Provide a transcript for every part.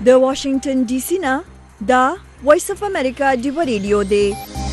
د واشنگټن ډي سي نه دا وایس اف امریکا ډیو ریډیو دی.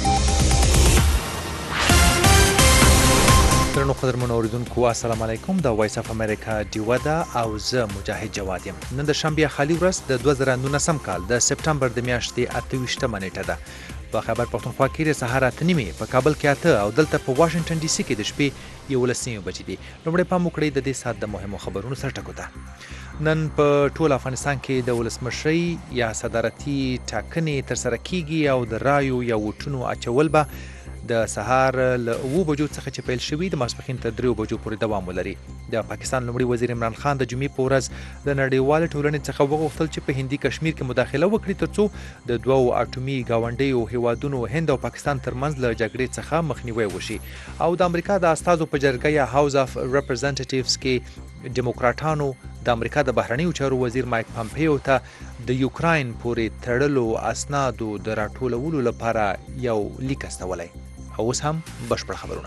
درنو قدرمنو اوریدونکو السلام علیکم. د وایس اف امریکا ډیو ده او زه مجاهد جواد یم. نن د شنبه خالي ورځ د 2019 کال د سپټمبر د میاشتې 28 نیټه ده. په خیبر پښتونخوا کې سهار 8:30 په کابل کې 8 او دلته په واشنگټن ډي سي کې د شپې 11 بجې دي. لومړی پام وکړئ د دې سات د مهمو خبرونو سره ټکو ته. نن په ټول افغانستان کې د ولسمشرۍ یا صدارتي ټاکنې ترسره کیږي او د رایو یا ووټونو اچول به د سهار له 9 بجو څخه چې پیل شوي د ماسپښین تر 3 بجو پورې دوام ولري. د پاکستان لومړي وزیر عمران خان د جمعې په ورځ د نړیوالې ټولنې څخه وغوښتل چې په هندي کشمیر کې مداخله وکړي ترڅو د دوو اټومي ګاونډیو هیوادونو هند او پاکستان ترمنځ له جګړې څخه مخنیوي وشي. او د امریکا د استازو په جرګه یا هاوس اف ریپرزنټیټیوز کې ډیموکراټانو د امریکا د بهرنیو چارو وزیر مایک پامپیو ته د یوکراین پورې تړلو اسنادو د راټولولو لپاره یو لیک استولی. او اوس هم بشپړ خبرونه.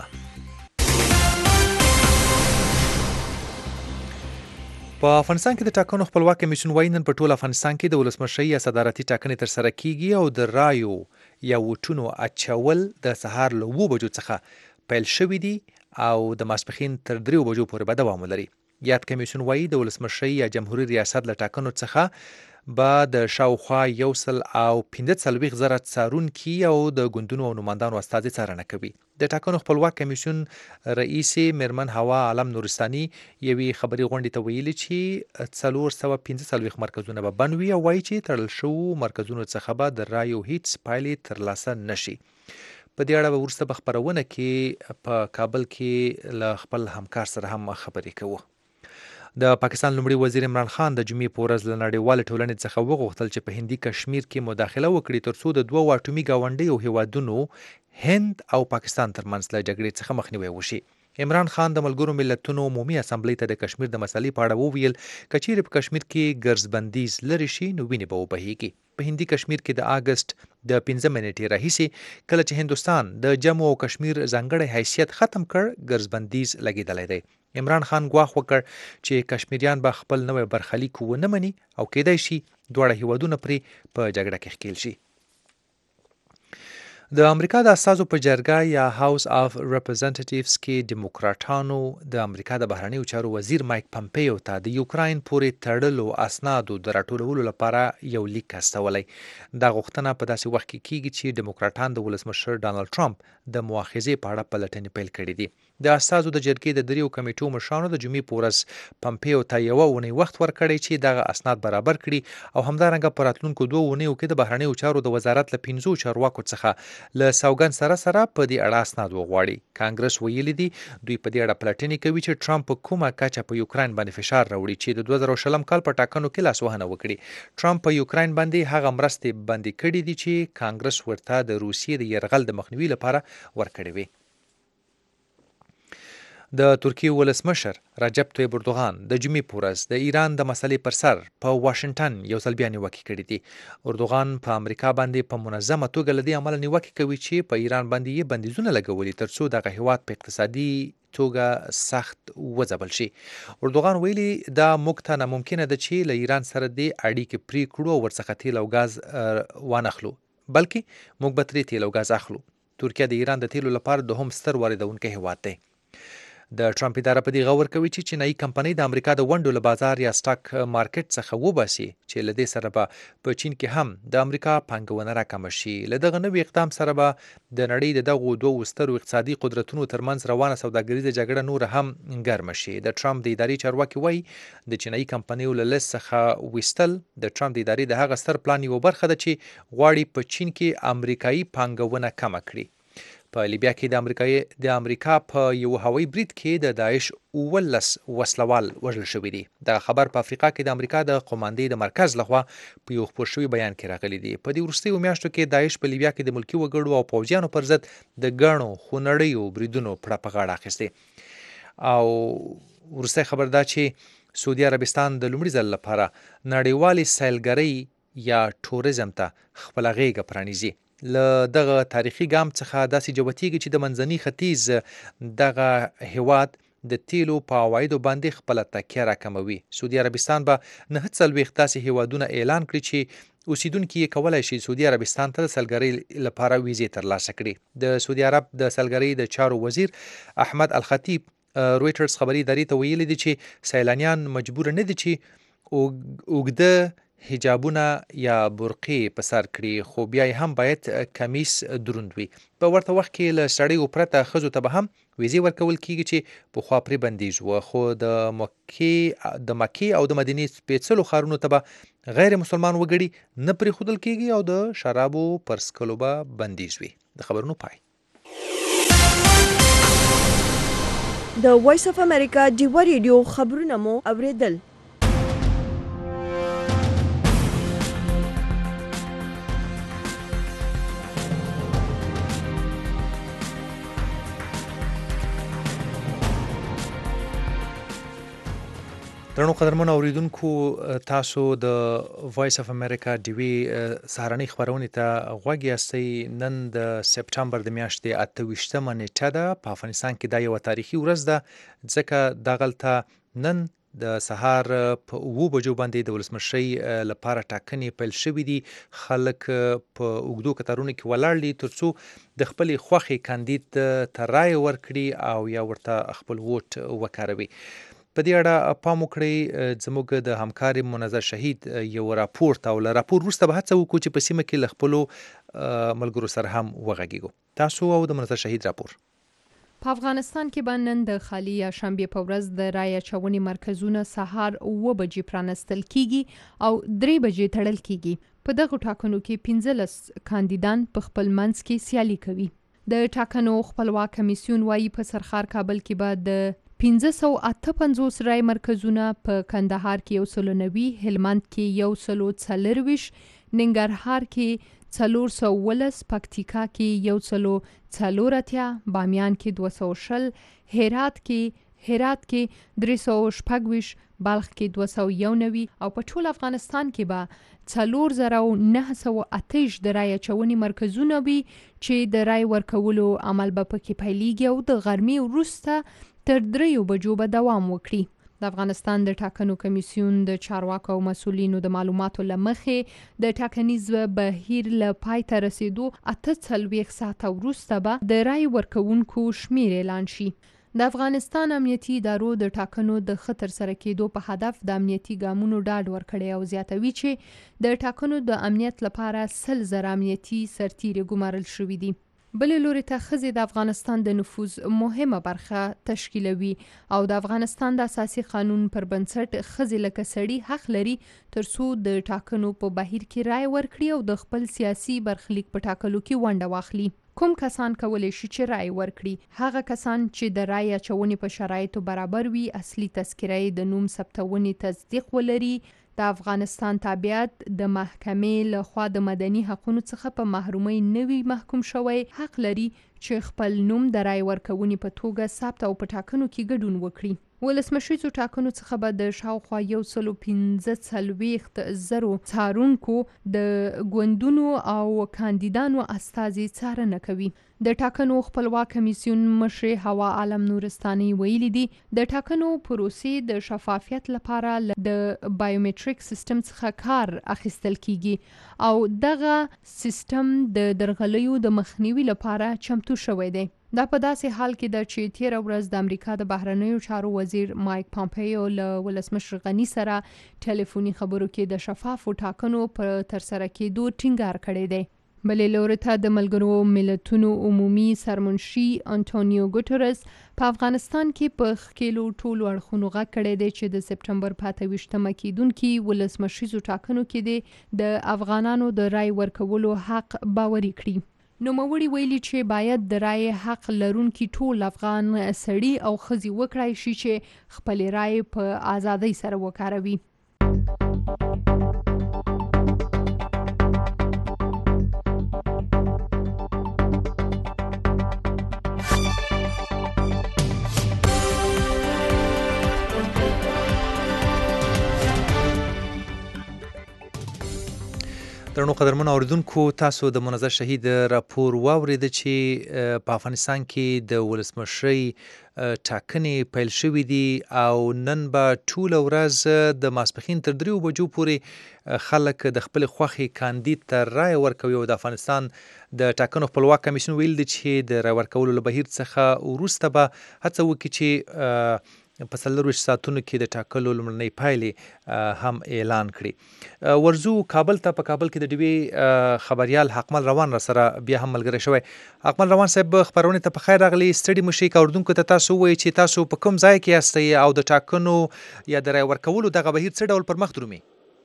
په افغانستان کې د ټاکنو خپلواک کمیسیون وايي نن په ټول افغانستان کې د ولسمشرۍ یا صدارتي ټاکنې ترسره کیږي او د رایو یا ووټونو اچول د سهار له 9 بجو څخه پیل شوي دي او د ماسپښین تر 3 بجو پورې به دوام ولري. یاد کمیسیون وايي د ولسمشرۍ یا جمهوریت ریاست له ټاکنو څخه به د شاوخوا 145,000 څارونکي او د ګوندونو او نمایندانو استازي څارنه کوي. د ټاکنو خپلواک کمیسیون رئیس میرمن هوا عالم نورستاني یوې خبري غونډې ته ویلي چې 445 مرکزونه به بند وي او وایي چې تړل شوو مرکزونو څخه به د رایو هیڅ پایلې ترلاسه نشي. په دې اړه به وروسته په خپرونه کې په کابل کې له خپل همکار سره هم خبرې کوو. د پاکستان لومړي وزیر عمران خان د جمعې په ورځ له نړیوالې ټولنې څخه وغوښتل چې په هندي کشمیر کې مداخله وکړي ترڅو د دوو اټومي ګاونډیو هیوادونو هند او پاکستان ترمنځ له جګړې څخه مخنیوي وشي. عمران خان د ملګرو ملتونو عمومي اسامبلۍ ته د کشمیر د مسلې په اړه وویل که چیرې په کشمیر کې ګرځبندیز لرې شي نو وینې به وبهیږي. په هندي کشمیر کې د اګست د 15 نیټې راهیسې کله چې هندوستان د جمو او کشمیر ځانګړی حیثیت ختم کړ ګرځبندیز لګېدلی دی. عمران خان ګواښ وکړ چې کشمیریان به خپل نوی برخلیک ونه مني او کېدای شي دواړه هیوادونه پرې په جګړه کې ښکېل شي. د امریکا د استازو په جرګه یا هاوس اف ریپرزنټیټیوز کې ډیموکراټانو د امریکا د بهرنیو چارو وزیر مایک پامپیو ته د یوکراین پورې تړلو اسنادو د راټولولو لپاره یو لیک استولی. دا غوښتنه په داسې وخت کې کیږي چې ډیموکراټان د ولسمشر ډانلډ ټرمپ د مؤاخذې په اړه پلټنې پیل کړي دي. د استازو د جرګې د دریو کمیټو مشرانو د جمعې په ورځ پامپیو ته یوه اونۍ وخت ورکړی چې دغه اسناد برابر کړي او همدارنګه په راتلونکو 2 اونیو کې د بهرنیو چارو د وزارت له 5 چارواکو څخه له سوګند سره په دې اړه اسناد وغواړي. کانګرس ویلي دي دوی په دې اړه پلټنې کوي چې ټرمپ په کومه کچه په یوکراین باندې فشار راوړي چې د 2020 کال په ټاکنو کې لاسوهنه وکړي. ټرمپ په یوکراین باندې هغه مرستې بندي کړي دي چې کانګرس ورته د روسیې د یرغل د مخنیوي لپاره ورکړي وي. د ترکیې ولسمشر رجب طیب اردوغان د جمعې په ورځ د ایران د مسلې پر سر په واشنګټن یو ځل بیا نیوکې کړې دي. اردوغان په امریکا باندې په منظمه توګه له دې امله نیوکې کوي چې په ایران باندې یې بندیزونه لګولي ترڅو دغه هیواد په اقتصادي توګه سخت وځپل شي. اردوغان ویلي دا موږ ته ناممکنه ده چې له ایران سره د اړیکې پرې کړو او ورڅخه تیل او ګاز وانخلو بلکې موږ به ترې تیل او ګاز اخلو. ترکیه د ایران د تیلو لپاره دوهم ستر واردونکی هیواد دی. د ټرمپ اداره په دې غور کوي چې چینایي کمپنۍ د امریکا د ونډو له بازار یا سټاک مارکیټ څخه وباسي چې له دې سره به په چین کې هم د امریکا پانګونه راکمه شي. له دغه نوي اقدام سره به د نړۍ د دغو دوو سترو اقتصادي قدرتونو ترمنځ روانه سوداګریزه جګړه نور هم ګرمه شي. د ټرمپ د ادارې چارواکي وایي د چینایي کمپنیو له لیست څخه ویستل د ټرمپ د ادارې د هغه ستر پلان یوه برخه ده چې غواړي په چین کې امریکایي پانګونه کمه کړي. په لیبیا کې د امریکا په یو هوایي برید کې د داعش 19 وسلوال وژل شوي دي. دا خبر په افریقا کې د امریکا د قوماندې د مرکز لخوا په یو خپور شوي بیان کې راغلی دی. په دې وروستیو میاشتو کې داعش په لیبیا کې د ملکي وګړو او پوځیانو پر ضد د ګڼو خونړیو بریدونو پړه په غاړه اخیستې. او وروستی خبر دا چې سعودي عربستان د لومړي ځل لپاره نړیوالې سیلګرۍ یا ټوریزم ته خپله غیږه پرانیزي. له دغه تاریخي ګام څخه داسې جوتیږي چې د منځني ختیځ دغه هیواد د تیلو په عوایدو باندې خپله تکیه راکموي. سعودي عربستان به 49 داسې هیوادونه اعلان کړي چې اوسیدونکي یې کولی شي سعودي عربستان ته د سلګرۍ لپاره ویزې ترلاسه کړي. د سعودي عرب د سلګرۍ د چارو وزیر احمد الخطیب رویټرز خبري ادارې ته ویلي دي چې سیلانیان مجبور نه دي چې اوږده حجابونه یا برقې په سر کړي، خو بیا هم باید کمیس دروند وي. په ورته وخت کې له سړیو پرته ښځو ته به هم ویزې ورکول کیږي چې پخوا پرې بندیز و، خو د مکې او د مدینې سپېڅلو ښارونو ته به غیر مسلمان وګړي نه پرېښودل کیږي او د شرابو پر څښلو به بندیز وي. د خبرونو پای. د وایس اف امریکا ډیوه ریډیو خبرونه مو اوریدل. درنو قدرمنو اوریدونکو، تاسو د وایس اف امریکا ډیوی سهارنۍ خبرونې ته غوږ یاستئ. نن د سپټمبر د میاشتې 28مه نیټه ده. په افغانستان کې دا یوه تاریخي ورځ ده، ځکه دغلته نن د سهار په 7 بجو باندې د ولسمشرۍ لپاره ټاکنې پیل شوې دي. خلک په اوږدو کتارونو کې ولاړ دي ترڅو د خپلې خوښې کاندید ته رایه ورکړي او یا ورته خپل ووټ وکاروي. په دې اړه پام وکړئ، زموږ د همکار منظر شهید یو راپور ته او له راپور وروسته به هڅه وکړو چې په سیمه کې له خپلو ملګرو سره هم وغږیږو. تاسو او د منظر شهید راپور. په افغانستان کې به نن د خالي یا شنبې په ورځ د رایه اچونې مرکزونه سهار 9 بجې پرانستل کیږي او 3 بجې تړل کیږي. په دغه ټاکنو کې 15 کاندیدان په خپل منځ کې سیالي کوي. د ټاکنو خپلواک کمیسیون وايي په سرخار کابل کې به د 558 رای مرکزونه، په کندهار کې 190، هلمند کې 140، ننګرهار کې 419، پکتیکا کې 140، بامیان کې 220، هرات کې 326، بلخ کې 291 او په ټول افغانستان کې به 4928 د رای اچونې مرکزونه وي چې د رای ورکولو عمل به پکې پیلېږي او د غرمې وروسته تر 3 بجو به دوام وکړي. د افغانستان د ټاکنو کمیسیون د چارواکو او مسولینو د معلوماتو له مخې د ټاکنیز بهیر له پای ته رسیدو 48 ساعته وروسته به د رای ورکوونکو شمیر اعلان شي. د افغانستان امنیتي ادارو د ټاکنو د خطر سره کېدو په هدف د امنیتي ګامونو ډاډ ورکړی او زیاتوي چې د ټاکنو د امنیت لپاره 100,000 امنیتي سرتیري ګمارل شوي دي. بل لوري ته ښځې د افغانستان د نفوذ مهمه برخه تشکیلوي او د افغانستان د اساسي قانون پر بنسټ ښځې لکه سړي حق لري ترڅو د ټاکنو په بهیر کې رای ورکړي او د خپل سیاسي برخلیک په ټاکلو کې ونډه واخلي. کوم کسان کولی شي چې رای ورکړي؟ هغه کسان چې د رای اچونې په شرایطو برابر وي، اصلي تذکره د نوم ثبتونې تصدیق ولري، د افغانستان تابعیت د محکمې لخوا د مدني حقونو څخه په محرومۍ نوي محکوم شوی، حق لري چې خپل نوم د رای ورکونې په توګه ثبت او په ټاکنو کې ګډون وکړي. ولسمشریزو ټاکنو څخه به د شاوخوا 145,000 څارونکو د ګوندونو او کاندیدانو استازي څارنه کوي. د ټاکنو خپلواک کمیسیون مشر هوا عالم نورستاني ویلي دي د ټاکنو پروسې د شفافیت لپاره د بایومټریک سیستم څخه کار اخیستل کیږي او دغه سیستم د درغلیو د مخنیوي لپاره چمتو شوی دی. دا په داسې حال کې ده چې تیره ورځ د امریکا د بهرنیو چارو وزیر مایک پامپیو له ولسمشر غني سره ټلیفوني خبرو کې د شفافو ټاکنو په ترسره کېدو ټینګار کړی دی. بلې لوري ته د ملګرو ملتونو عمومي سرمنشي انټونیو ګوترس په افغانستان کې په ښکېلو ټولو اړخونو غږ کړی دی چې د سپټمبر 28مه کېدونکي ولسمشریزو ټاکنو کې د افغانانو د رای ورکولو حق باوري کړي. نوموړي ویلي چې باید د رای حق لرونکي ټول افغان سړي او ښځې وکړای شي چې خپلې رای په ازادۍ سره وکاروي. درنو قدرمنو اوریدونکو تاسو د منظر شهید راپور واورید چې په افغانستان کې د ولسمشرۍ ټاکنې پیل شوې دي او نن به ټوله ورځ د ماسپښین تر 3 بجو پورې خلک د خپل خوښې کاندید ته رایه ورکوي او د افغانستان د ټاکنو خپلواک کمیسیون ویل دي چې د رایه ورکولو له بهیر څخه وروسته به هڅه وکړي چې په 24 ساعتونو کې د ټاکلو لومړنۍ پایلې هم اعلان کړي. ورزو کابل ته. په کابل کې د ډیوی خبريال حقمل روان را سره بیا هم ملګری شوی. حقمل روان صاحب خبرونه ته په خیر راغلی. ستړي مشي کاردونکو ته تاسو وایي چې تاسو په کوم ځای کې یاستئ او د ټاکنو یا د رای ورکولو دغه بهیر څه ډول پر مخ درومي؟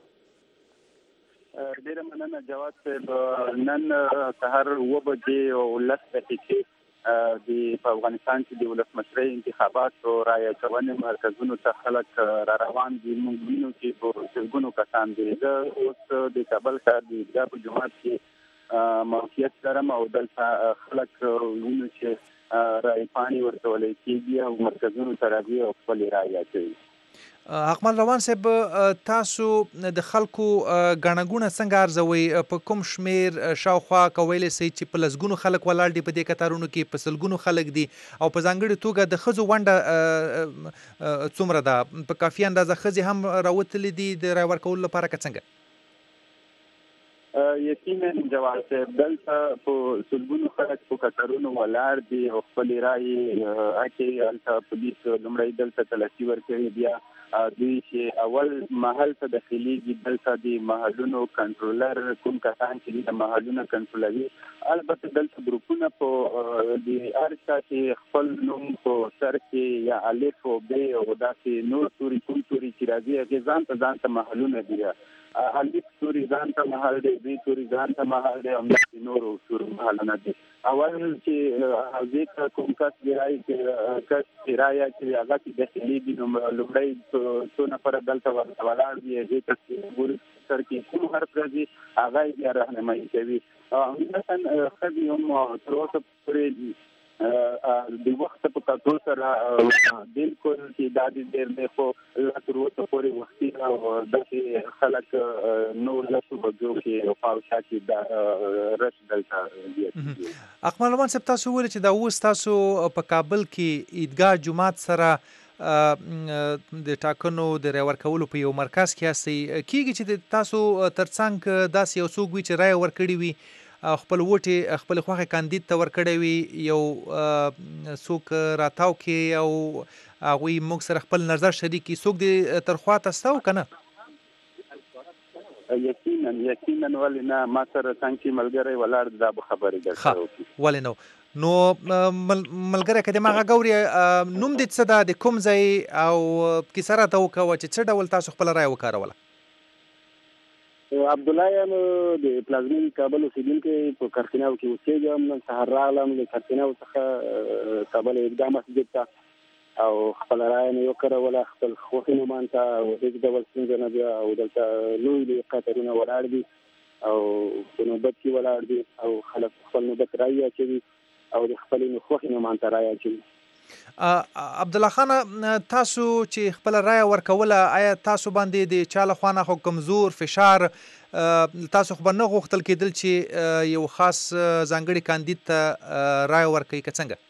ډیره مننه جواد صاحب. نن سهار 9 بجې او 10 دقیقې په افغانستان کې د ولسمشرۍ انتخابات او رایه ورکونې مرکزونو ته خلک را روان دي. موږ وینو چې په سلګونو کسان دي. زه اوس د کابل ښار د عیدګاه په جومات کې موقعیت لرم او دلته خلک وینو چې رایې پاڼې ورکولی کېږي او مرکزونو ته راځي او خپلې رایې اچوي. حقمل روان صاحب تاسو د خلکو ګڼه ګوڼه څنګه ارزوئ؟ په کوم شمیر شاوخوا کویلی سئ چې په لسګونو خلک ولاړ دي په دې کتارونو کې، په سلګونو خلک دي او په ځانګړې توګه د ښځو ونډه څومره ده؟ په کافي اندازه ښځې هم راوتلې دي د رای ورکولو لپاره که څنګه؟ یقینا جواد صاحب دلته په سلګونو خلک په کتارونو ولاړ دي او خپلې رایې اچوي. هلته پولیس لومړی دلته تلاشي ورکوي، بیا دوی چې اول محل ته داخليږي دلته د محلونو کنټرولر کوم کسان چې د محلونو کنټرولوي. البته دلته ګروپونه په د هر چا چې خپل نوم په سر کې یا الف او ب او داسې نور توري کوم توري چې راځي هغې ځان ته محلونه دي. الف توري ځان ته محل دی، ب توري ځان ته محل دی او داسې نورو تورو محلونه دي. اول چې هغې ته کوم کس د رایه چې هغه چې داخليږي نو لومړی څو نفره دلته ولاړ دي هغې ته ګوري سر کې کوم حرف راځي هغه یې بیا راهنمایي کوي. همداسې ښځې هم تر اوسه پورې د وخت په کتو سره بالکل چې دا ډېر دی خو لا تر اوسه پورې وختي او داسې خلک نور لسو بجو کې پاوشا کې دا رش دلته دي. حقمل روان صاحب تاسو وویل چې دا اوس تاسو په کابل کې عیدګاه جومات سره د ټاکنو د رای ورکولو په یو مرکز کې یاستئ. کېږي چې تاسو ترڅنګ داسې یو څوک وي چې رای ورکړي وي، خپل ووټ خپل خوښې کاندید ته ورکړی وي، یو څوک راتاو کې او هغوی موږ سره خپل نظر شریک کړي، څوک دې تر خوا ته سته او که نه؟ یقینا ولې نه، ما سره څنګ کې ملګری ولاړ دا به خبرې درته وکړي. ولې نو ملګری که د ما غږ اوري نوم دې څه ده، د کوم ځای او کیسه راته وکوه چې څه ډول تاسو خپله رایه وکاروله؟ عبدالله یم د پلازمین کابل اوسېدونکی په کارتیناو کې اوسېږم. نن سهار راغلم د کارتیناو څخه کابل عیدګاه مسجد ته او خپله رایه مې وکاروله خپل خوښې نومان ته او هېڅ ډول ستونزه نه ده او دلته لوی لوی قطارونه ولاړ دي او په نوبت کې ولاړ دي او خلک خپل نوبت رایې اچوي او د خپلې خوښې نومان ته رایه اچوي. عبدالله خان تاسو چې خپل رایه ورکوله آیا تاسو باندې د چا له خوا نه خو کمزور فشار تاسو خو به نه غوښتل کېدل چې یو خاص ځانګړي کاندید ته رایه ورکوي که څنګه؟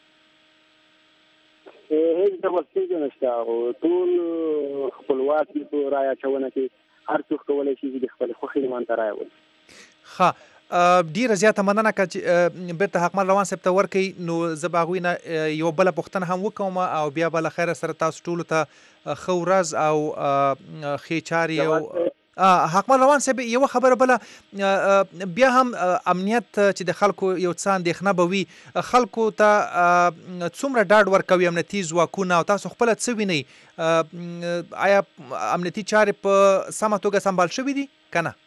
هیڅ ډول ستونزه نشته او ټول خپلواک دي په رایه اچونه کې. هر څوک کولی شي چې د خپلې خوښې نومان ته رایه ورکړي. ښه ډیره زیاته مننه که چې بیرته حقمل روان صاحب ته ورکوي نو زه به هغوی نه یوه بله پوښتنه هم وکوم او بیا به له خیره سره تاسو ټولو ته ښه ورځ او ښې چارې. حقمل روان صاحب یوه خبره بله بیا هم امنیت چې د خلکو یو څه اندېښنه به وي، خلکو ته څومره ډاډ ورکوي امنیتي ځواکونه او تاسو خپله څه وینئ؟ آیا امنیتي چارې په سمه توګه سمبال شوي دي که نه؟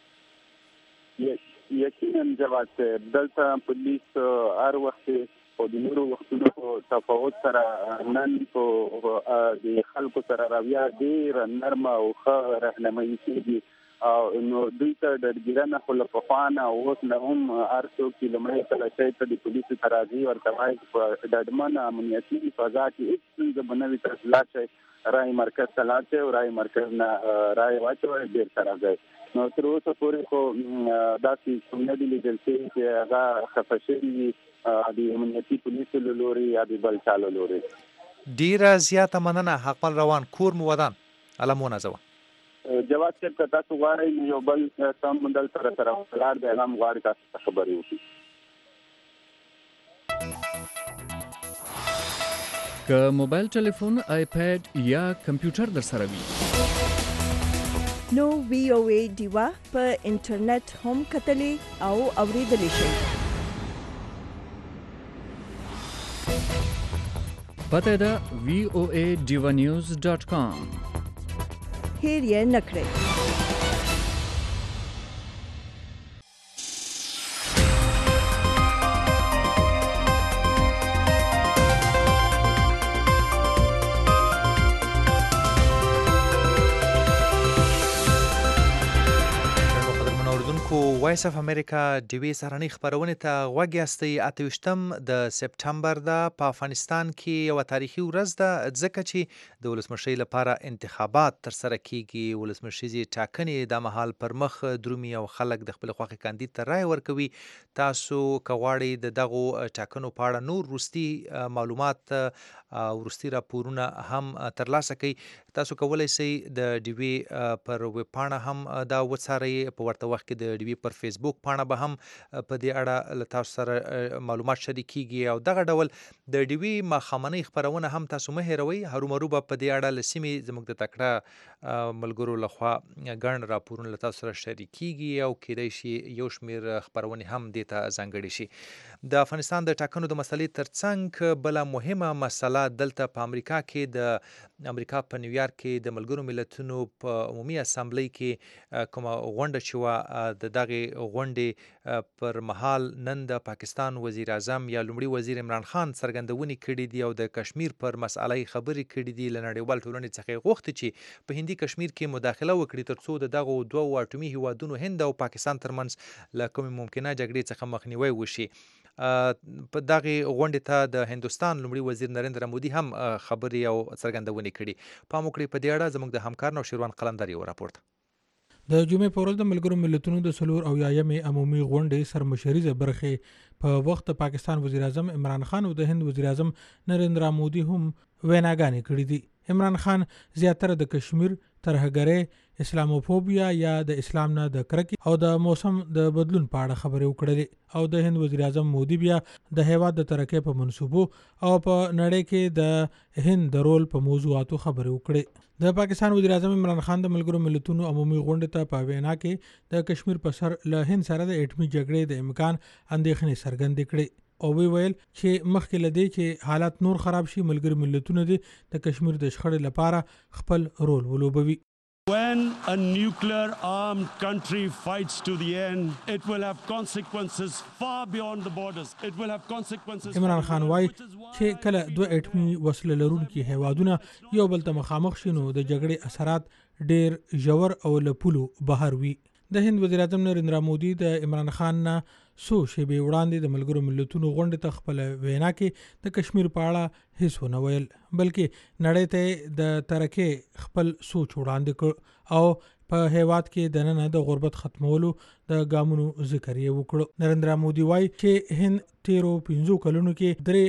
یقینا جواد صاحب دلته پولیس هر وخت او د نورو وختونو په تفاوت سره نن په د خلکو سره رویه ډېره نرمه او ښه رهنمایي کېږي نو دوی ته د ګیرنه خو له پخوانه او اوس نه هم هر څوک چې لومړی تلاشۍ ته د پولیسو ته راځي ورته وایي په ډاډمنه امنیتي فضا کې هېڅ ستونزه به نه وي، تاسو لاړ شئ رای مرکز ته لاړ شئ او رای مرکز نه رای واچوئ بېرته راځئ. نو تر اوسه پورې خو داسې څوک نه دي لیدل شوي چې هغه خفه شوي وي د امنیتي پولیسو له لوري یا د بل چا له لوري. ډیره زیاته مننه. حقمل روان، کور مو ودان، الله مو نازوه. جواد صاحب که تاسو غواړئ یو بل سم مندل سره ولاړ دی، هغه هم غواړي تاسو ته خبرې وکړي. که موبایل ټلیفون، آیپیډ یا کمپیوټر در سره وي نو VOA ډیوا په انټرنیټ هم کتلی او اوریدلی شئ. پته ده voadivanews.com. هیر یې نکړئ. وایس اف امریکا ډیوی سهارنۍ خبرونې ته غوږ یاستئ. 28 د سپټمبر ده. په افغانستان کې یوه تاریخي ورځ ده ځکه چې د ولسمشرۍ لپاره انتخابات ترسره کیږي. ولسمشریزې ټاکنې د مهال پر مخ درومي او خلک د خپل خوښې کاندید ته رای ورکوي. تاسو که غواړئ د دغو ټاکنو په اړه نور وروستي معلومات او وروستي راپورونه هم ترلاسه کړئ، تاسو کولی شئ د ډیوی پر ویب پاڼه هم دا وڅارئ. په ورته وخت کې د ډیوی پر فیسبوک پاڼه به هم په دې اړه له تاسو سره معلومات شریکیږي او دغه ډول د ډیوی ماښامنۍ خپرونه هم تاسو مه هېروئ. هرومرو به په دې اړه له سیمې زموږ د تکړه ملګرو لخوا ګڼ راپورونه له تاسو سره شریکیږي او کیدای شي یو شمېر خپرونې هم دې ته ځانګړې شي. د افغانستان د ټاکنو د مسلې ترڅنګ بله مهمه مسله دلته په امریکا کې د امریکا په نیویارک کې د ملګرو ملتونو په عمومي اسامبلۍ کې کومه غونډه چې وه د دغې غونډې پر مهال نن د پاکستان وزیر اعظم یا لومړي وزیر عمران خان څرګندونې کړې دي او د کشمیر پر مسئله خبرې کړې دي. له نړیوال ټولنې څخه یې غوښتي چې په هندي کشمیر کې مداخله وکړي ترڅو د دغو دوو اټومي هیوادونو هند او پاکستان ترمنځ له کومې ممکنه جګړې څخه مخنیوی وشي. په دغې غونډې ته د هندوستان لومړي وزیر نریندرا مودي هم خبرې او څرګندونې کړي. پام وکړئ په دې اړه زموږ د همکار نوشیروان قلندر یو راپورټ. د جمعې په ورځ د ملګرو ملتونو د 84مې عمومي غونډې سرمشریزه برخې په وخت پاکستان وزیر اعظم عمران خان او د هند وزیر اعظم نریندرا مودي هم ویناګانې کړې دي. عمران خان زیاتره د کشمیر ترهګرۍ، اسلاموفوبیا یا د اسلام نه د کرکې او د موسم د بدلون په اړه خبرې وکړلې او د هند وزیر اعظم مودي بیا د هیواد د ترقۍ په منصوبو او په نړۍ کې د هند د رول په موضوعاتو خبرې وکړې. د پاکستان وزیر اعظم عمران خان د ملګرو ملتونو عمومي غونډې ته په وینا کې د کشمیر په سر له هند سره د اټومي جګړې د امکان اندېښنې څرګندې کړې او ویل چې مخکې له دې چې حالات نور خراب شي ملګرو ملتونو د کشمیر د شخړې لپاره خپل رول ولوبوي. When a nuclear armed country fights to the end, it will have consequences far beyond the borders. It will have consequences. عمران خان وايي چې کله دوه اټومي وسله لرونکي هیوادونه یو بل ته مخامخ شي نو د جګړې اثرات ډېر ژور او له پولو بهر وي. د هند وزیر اعظم نریندرا مودي د عمران خان نه څو شېبې وړاندې د ملګرو ملتونو غونډې ته خپل وینا کې د کشمیر په اړه هیڅ ونه ویل بلکې نړۍ ته د ترقۍ خپل سوچ وړاندې کړ او په هیواد کې دننه د غربت ختمولو د ګامونو ذکر یې وکړ. نریندرا مودي وایي چې هند تیرو 15 کلونو کې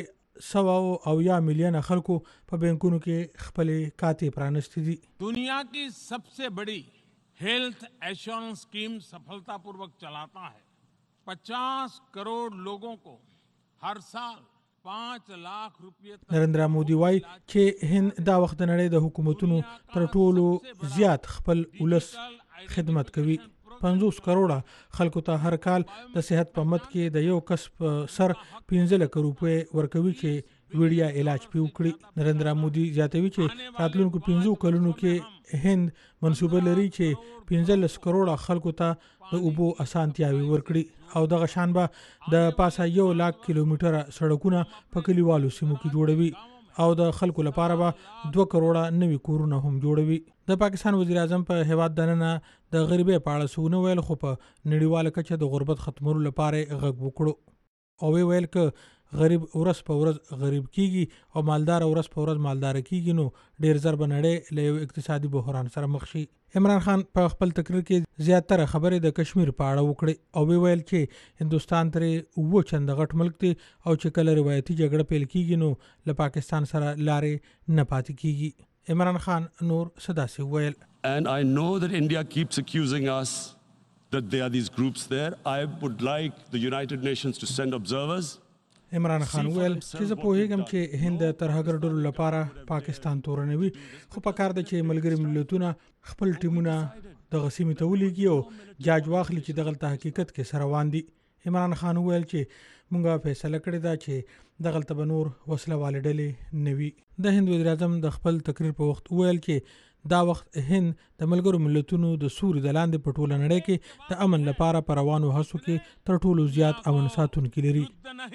300 مليون خلکو په بانکونو کې خپل کاته پرانستې دي. दुनिया की सबसे बड़ी health assurance scheme सफलतापूर्वक चलाता है. 50 करोड़ लोगों को हर साल 5 लाख रुपए. نریندرا مودي وایي چې هند دا وخت د نړۍ د حکومتونو تر ټولو زیات خپل ولس خدمت کوي. 50 کروڑه خلکو ته هر کال د صحت په مد کې د یو کس سر 15 لک روپے ورکوي چې ویډیا علاج پیو کړی. نریندرا مودي زیاتوي چې راتلونکو 15 کلونو کې هند منصوبه لري چې 15 کروڑه خلکو ته د اوبو اسانتیاوي ورکړي او دغه شان به د پاسه 1 لاک کیلومتره سړکونه په کلیوالو سیمو کې جوړوي او د خلکو لپاره به 2 کروڑه نوي کورونه هم جوړوي. د پاکستان وزیر اعظم په هیواد دننه د غریبۍ په اړه سونه ویل، خو په نړیواله کچه د غربت ختمولو لپاره غږ وکړو او ویل ک غریب ورځ په ورځ غریب کیږي او مالدار ورځ په ورځ مالدار کیږي، نو ډیر زر بنړې له یو اقتصادي بحران سره مخ شي. عمران خان په خپل تقریر کې زیاتره خبرې د کشمیر په اړه وکړي او ویل چې هندستان ترې و چند غټ ملک دی او چې کله روایتي جګړه پیل کیږي نو له پاکستان سره لارې نه پاتې کیږي. عمران خان نور صداسي ویل. And I know that India keeps accusing us that there are these groups there. I would like the United Nations to send observers. عمران خان ویل چې زه پوهیږم چې هند ترهګر ډلو لپاره پاکستان تورنوي، خو په کار ده چې ملګري ملتونه خپل ټیمونه د غسیمې ته ولېږي او جاج واخلي چې دغلته حقیقت کې سره روان دي. عمران خان ویل چې مونږه فیصله کړې ده چې دغلته به نور وسله والې ډلې نه وي. د هند وزیر اعظم د خپل تقریر په وخت ویل چې دا وخت هند د ملګرو ملتونو د سوري د لاندې په ټوله نړۍ کې د امن لپاره په روانو هڅو کې تر ټولو زیات امن ساتونکي لري.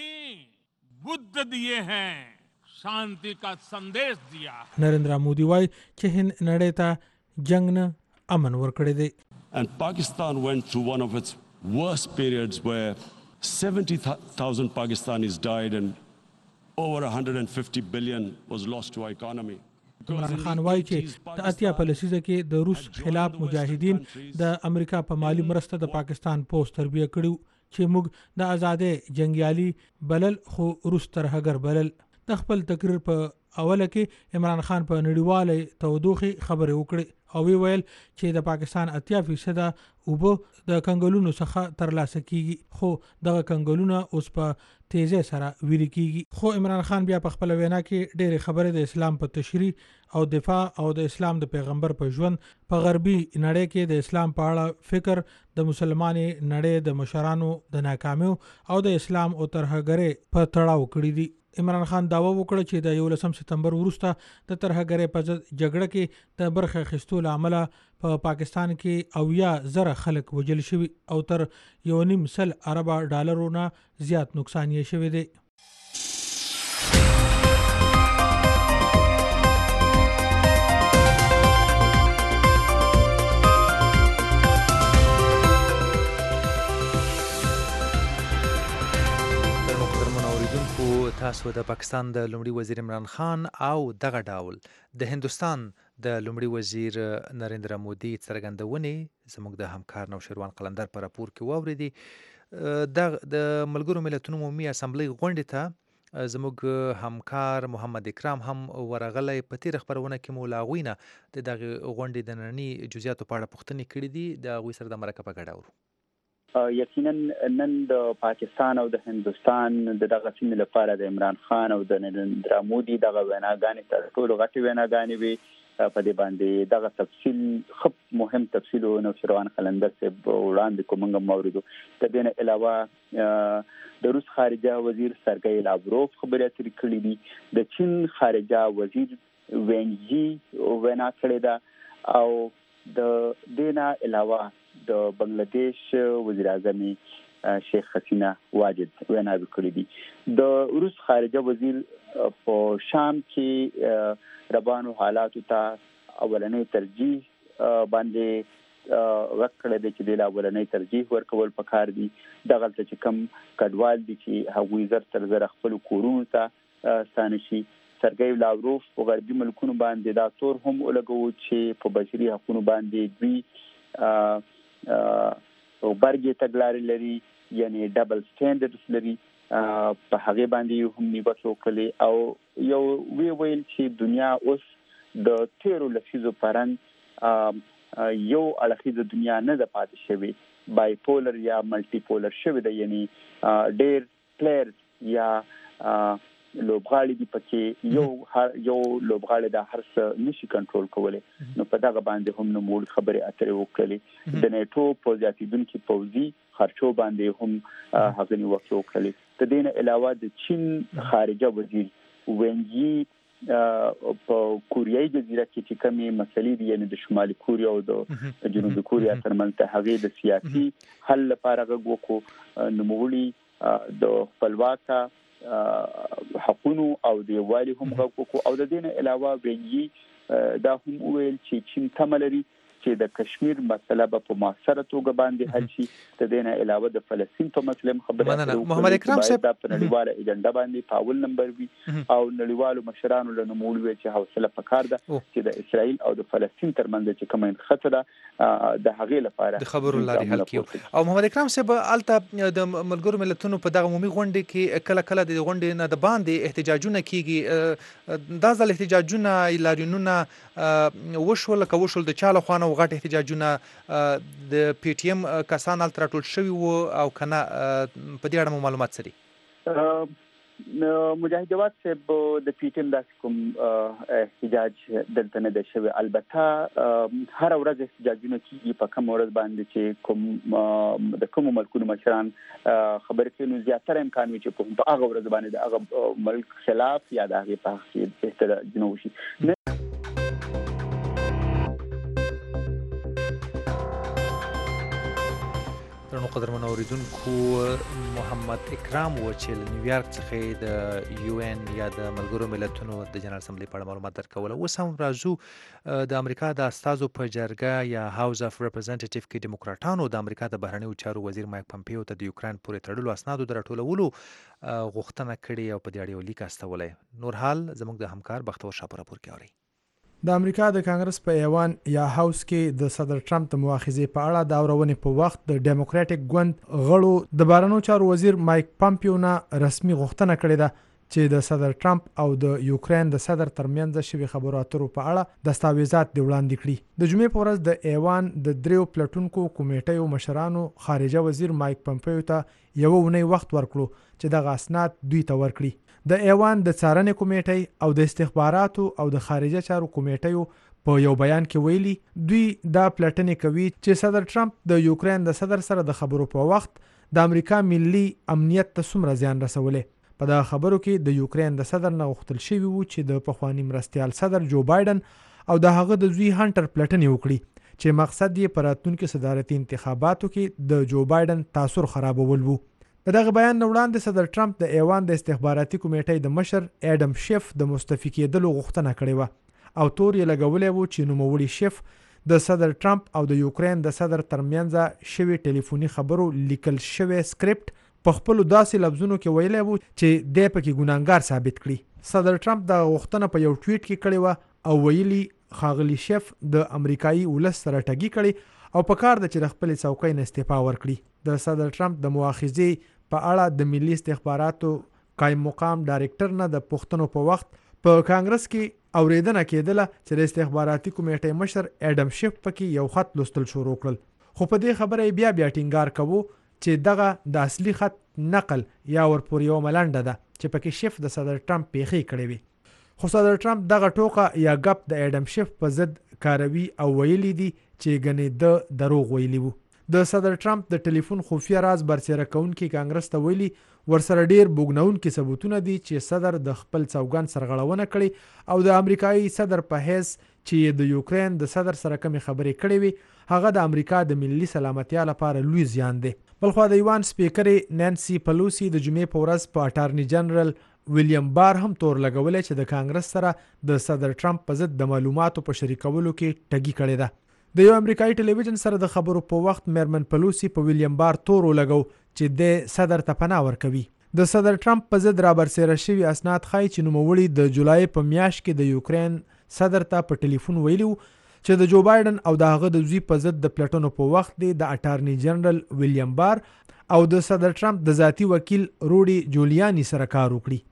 बुद्ध दिए हैं, शांति का संदेश दिया. नरेंद्र मोदी वाई چې هند نړۍ ته جنگ نه امن ورکړی دی. And Pakistan went through one of its worst periods where 70,000 Pakistanis died and over 150 billion was lost to our economy. عمران خان وایي چې د اتیا په لسیزه کې د روس خلاف مجاهدین د امریکا په مالی مرسته د پاکستان پوسټ تربیه کړو چې موږ د آزادې جنگیالي بلل خو روس ترهګر بلل. د خپل تقریر په اوله کې عمران خان په نړیواله تودوخي خبرې وکړې او ویل چې د پاکستان 80% اوبه د کنګلونو څخه ترلاسه کیږي، خو دغه کنګلونه اوس په تیزه سره ویل کیږي. خو عمران خان بیا په خپل وینا کې ډېرې خبرې د اسلام په تشریح او دفاع او د اسلام د پیغمبر په ژوند په غربي نړۍ کې د اسلام په اړه فکر، د مسلمانې نړۍ د مشرانو د ناکامیو او د اسلام او ترهګرۍ په تړاو کړی دي. عمران خان داوا وکړه چې د 11 سپتمبر وروسته د ترهګرۍ په جګړه کې د برخه اخیستو لامل په پاکستان کې 90,000 خلک وژل شوي او تر 1.5 ارب ډالرو نه زیات نقصان یې شوی دی. تاسو د پاکستان د لومړي وزیر عمران خان او دغه ډول د هندستان د لومړي وزیر نریندرا مودي څرګندونې زموږ د همکار نوشیروان قلندر په راپور کې واوریدي. د ملګرو ملتونو عمومي اسامبلۍ غونډې ته زموږ همکار محمد اکرام هم ورغلی. په تیر خبرونه کې مو له هغوی نه د دغه غونډې د ننني جزئیاتو په اړه پوښتنې کړې دي. د هغوی سره د مرکه په ګډه اورو. یقینا نن د پاکستان او د هندستان د دغه سیمې لپاره د عمران خان او د نریندرا مودي دغه ویناګانې تر ټولو غټې ویناګانې وي. په دې باندې دغه تفصیل خپ مهم تفصیل نو شروان قلندر صاحب وړاندې کومنګ موریدو. د دې نه علاوه د روس خارجه وزیر سرګئی لاوروف خبرې اترې کړې دي. د چین خارجه وزیر وینجی وینا کړې ده او د دې نه علاوه د بنگلاديش وزیر اعظم شیخ حسینه واجد وینا وکړې دي. د روس خارجه وزیر په شام کې ربانو حالاتو ته اولنې ترجیح باندې وکړه د چې د اولنې ترجیح ورکول پکار دي. دغه چې کم کډوال دي چې هغوی زر خپل کورونو ته ستانشي. سرګئی لاوروف په غربي ملکونو باندې دا تور هم ولګو چې په بشري حقوقو باندې دوی او برګي تګلارې لري، یعنی ډبل سټانډرډز لري. په هغه باندې هم نیوکه وکړي او یو ویل چې دنیا اوس د 13 لسیزو پرنګ یو اړخیزه دنیا نه ده پاتې شوی، بای پولر یا ملټي پولر شوی ده. یعنی ډېر پلیئرز یا لوبغاړي دي پکې یو لوبغاړي د هر څه نشي کنټرول کولی. نو په دغه باندې هم نو موږ خبرې اترې وکړلې. د نیټو په زیاتېدونکي پوځي خرچو باندې هم هغه نیوکه وکړلې. د دې نه علاوه د چین خارجه وزیر وینجی په کوریایي جزیره کې چې کومې مسلې دي، یعنی د شمالي کوریا او د جنوبي کوریا ترمنځ هغې د سیاسي حل لپاره غږ وکړو. نوموړي د خپلواکه حقوقو او د یووالي هم حقوقو او د دې نه علاوه ویلي دا هم ویل چې چین تملري چې د کشمیر مسله په مؤثره توګه باندې حل شي. د دې نه علاوه د فلسطین په مسله خبره کوي. محمد اکرم صاحب د نړیواله ایجنډا باندې په اول نمبر وي او نړیوالو مشرانو له نومول وی چې حوصله پکار ده چې د اسرائیل او د فلسطین ترمنځ چې کومه خطر ده د هغې لپاره د خبرو لاري حل کیو. او محمد اکرم صاحب الته د ملګرو ملتونو په دغه عمومي غونډه کې کله د غونډې نه د باندې احتجاجونه کیږي. دا ځل احتجاجونه لاریونونه وشول د چاله خوانه غټ احتجاجونه د پی ټی ایم کسان الترا ټول شوی وو او کنه په دې اړه معلومات سری مجاهد جواد صاحب د پی ټی ایم د کوم احتجاج دلته نه ده شوی. البته هر ورځ احتجاجونه کیږي په کوم ورځ باندې چې کوم د کوم ملکونو مشران خبرې کوي نو زیاتره امکان وي چې په هغه ورځ باندې د هغه ملک خلاف یا د هغه په حق احتجاج وشي. درنو قدرمن اوریدونکو محمد اکرام و چې له نیویارک څخه د یو ان یا د ملګرو ملتونو د جنرال اسمبلی په اړه معلومات درکول. اوس هم راځو د امریکا د استازو په جرګه یا هاوس اف ریپرزنټیټیو کې دیموکراتانو د امریکا د بهرنیو چارو وزیر مایک پمپیو ته د یوکرين پورې تړلو اسنادو د راټولولو غوښتنه کړې او په دې اړه یو لیک استولی. نور حال زموږ د همکار بختور شاه په راپور کې اوري. د امریکا د کانګرس په ایوان یا هاوس کې د صدر ټرمپ د مواخذې په اړه د اورونې په وخت د ډیموکراټیک ګوند غړو د بهرنیو چارو وزیر مایک پمپیو نه رسمي غوښتنه کړې ده چې د صدر ټرمپ او د یوکرين د صدر ترمنځ شوی خبرو اترو په اړه دستاویزات دی وړاندې کړي. د جمعې په ورځ د ایوان د دریو پلټونکو کمیټې او مشرانو خارجه وزیر مایک پمپیو ته یو ونی وخت ورکړو چې د اسناد دوی ته ورکړي. د ایوان د څارنې کمیټې او د استخباراتو او د خارجه چارو کمیټې په یو بیان کې ویلي دوی دا پلټنې کوي چې صدر ټرمپ د یوکرين د صدر سره د خبرو په وخت د امریکا ملي امنیت ته څومره زیان رسولې. په دا خبرو کې د یوکرين د صدر نه غوښتل شوی وو چې د پخوانی مرستيال صدر جو بایدن او د هغه د زوی هانټر پلټنې وکړي چې مقصد یې پر راتلونکو صدارتي انتخاباتو کې د جو بایدن تاثیر خرابول وو. په دغه بیان نه وړاندې صدر ټرمپ د ایوان د استخباراتي کمیټې د مشر اډم شیف د مستعفي کېدلو غوښتنه کړې و او تور یې لګولې و چې نوموړي شیف د صدر ټرمپ او د یوکرين د صدر ترمنځ شوی ټلیفوني خبرو لیکل شوی سکرپټ په خپل داسې لفظونو کې ویلې و چې د پکې ګناهګار ثابت کړي. صدر ټرمپ د غوښتنه په یو ټویټ کې کړې و او ویلي خاغلی شیف د امریکایي ولس سره ټګي کړي او په کار د چې خپل څوکۍ نه استعفا ورکړي. د صدر ټرمپ د مؤاخذې په اړه د ملي استخباراتو قائم مقام ډایرکټر نه د پښتنو په وخت په کانګرس کې اوریدنه کېدله چې د استخباراتي کمیټې مشر اډم شیف پکې یو خط لوستل شروع کړل. خو په دې خبره بیا ټینګار کوو چې دغه د اصلي خط نقل یا ورپورې یو ملنډه ده چې پکې شیف د صدر ټرمپ پیخي کړې وي. خو صدر ټرمپ دغه ټوکه یا غپ د اډم شیف په ضد کاروي او ویلي دي چې ګنې د دروغ ویلي وو. د صدر ټرمپ د ټلیفون خفیه راز برسېره کوونکي کانګرس ته ویلي ورسره ډیر بوګنونکي ثبوتونه دي چې صدر د خپل څوګند سرغړونه کړې او د امریکایي صدر په حیث چې د یوکرين د صدر سره کومې خبرې کړې وي هغه د امریکا د ملي سلامتیا لپاره لوی زیان دی. بلخو د ایوان سپیکر نانسی پلوسی د جمعې په ورځ په اټارنی جنرال ویلیام بار هم تور لګولې چې د کانګرس سره د صدر ټرمپ په ضد د معلوماتو په شریکولو کې ټګي کړې ده. د یو امریکایي ټلویزیون سره د خبرو په وخت میرمن پلوسی په ویلیام بار تور لګو چې د صدر ته پناه ورکوي. د صدر ټرمپ په ضد را برسېره شوي اسناد ښایي چې نوموړي د جولای په میاشت کې د یوکرين صدر ته په ټلیفون ویلي چې د جو بایدن او د هغه د زوی په ضد د پلټنو په وخت د اټارنی جنرال ویلیام بار او د صدر ټرمپ د ذاتی وکیل روډي جولیانی سره کار وکړي.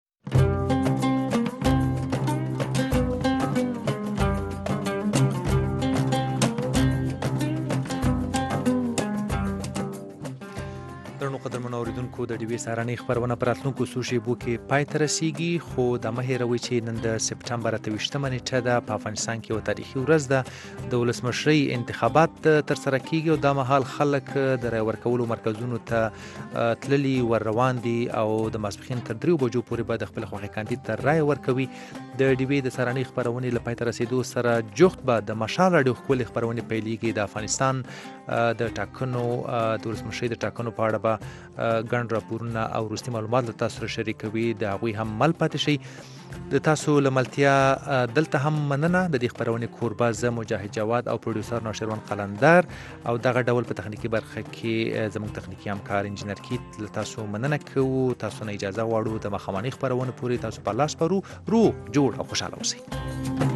قدرمنو اوریدونکو د ډیوی سهارنۍ خبرونه پر راتلونکو څو شیبو کې پای ته رسیږي خو د مه هیروئ چې نن د سپټمبر 28مه نیټه ده په افغانستان کې یو تاریخي ورځ ده د ولسمشرۍ انتخابات ترسره کیږي او دا مهال خلک د رای ورکولو مرکزونو ته تللي ور روان دي او د ماسپښین تر 3 بجو پورې به د خپل خوښې کاندید ته رای ورکوي. د ډیوی د سهارنۍ خبرونې له پای ته رسیدو سره جوخت به د مشال راډیو ښکلې خبرونې پیلېږي. د افغانستان د ټاکنو د ولسمشرۍ د ټاکنو په اړه به ګڼ راپورونه او وروستي معلومات له تاسو سره شریکوي، د هغوی هم مل پاتې شئ. د تاسو له ملتیا دلته هم مننه. د دې خپرونې کوربه زه مجاهد جواد او پروډوسر نوشیروان قلندر او دغه ډول په تخنیکي برخه کې زموږ تخنیکي همکار انجینر کیت له تاسو مننه کوو. تاسو نه اجازه غواړو د ماښامنۍ خپرونې پورې تاسو په لاس پرو روغ جوړ او خوشحاله اوسئ.